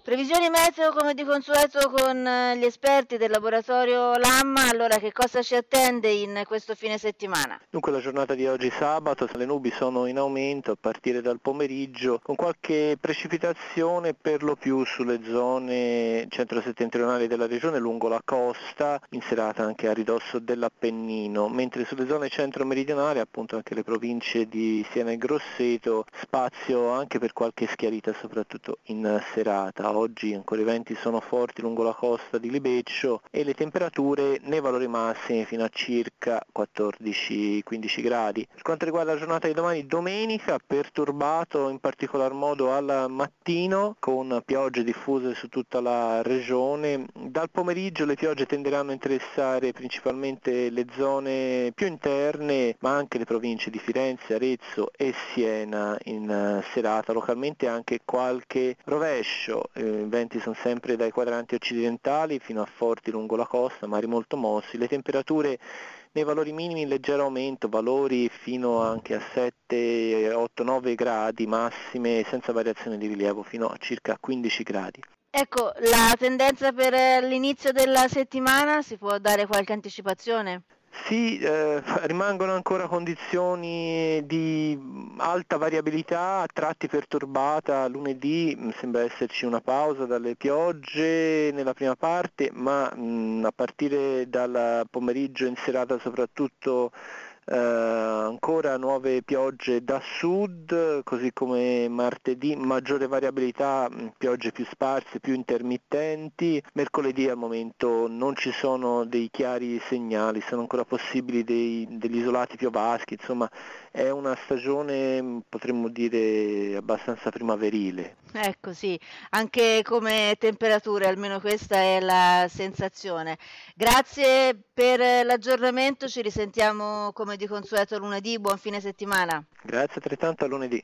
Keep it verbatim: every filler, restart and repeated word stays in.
Previsioni meteo come di consueto con eh, gli esperti del laboratorio Lamma, allora che cosa ci attende in questo fine settimana? Dunque la giornata di oggi sabato, le nubi sono in aumento a partire dal pomeriggio con qualche precipitazione per lo più sulle zone centro-settentrionali della regione lungo la costa, in serata anche a ridosso dell'Appennino, mentre sulle zone centro-meridionali, appunto anche le province di Siena e Grosseto, spazio anche per qualche schiarita soprattutto in serata. Oggi ancora i venti sono forti lungo la costa di Libeccio e le temperature nei valori massimi fino a circa quattordici quindici gradi. Per quanto riguarda la giornata di domani, domenica, perturbato in particolar modo al mattino con piogge diffuse su tutta la regione. Dal pomeriggio le piogge tenderanno a interessare principalmente le zone più interne, ma anche le province di Firenze, Arezzo e Siena in serata, localmente anche qualche rovescio. I venti sono sempre dai quadranti occidentali fino a forti lungo la costa, mari molto mossi. Le temperature nei valori minimi in leggero aumento, valori fino anche a sette, otto, nove gradi massime senza variazione di rilievo fino a circa quindici gradi. Ecco, la tendenza per eh, l'inizio della settimana, si può dare qualche anticipazione? Sì, eh, rimangono ancora condizioni di alta variabilità, a tratti perturbata. Lunedì mh, sembra esserci una pausa dalle piogge nella prima parte, ma mh, a partire dal pomeriggio in serata soprattutto eh, ancora nuove piogge da sud, così come martedì maggiore variabilità, mh, piogge più sparse, più intermittenti. Mercoledì al momento non ci sono dei chiari segnali, sono ancora possibili dei, degli isolati piovaschi, insomma è una stagione potremmo dire abbastanza primaverile. Ecco, sì, anche come temperature, almeno questa è la sensazione. Grazie per l'aggiornamento, ci risentiamo come di consueto lunedì, buon fine settimana. Grazie altrettanto, a lunedì.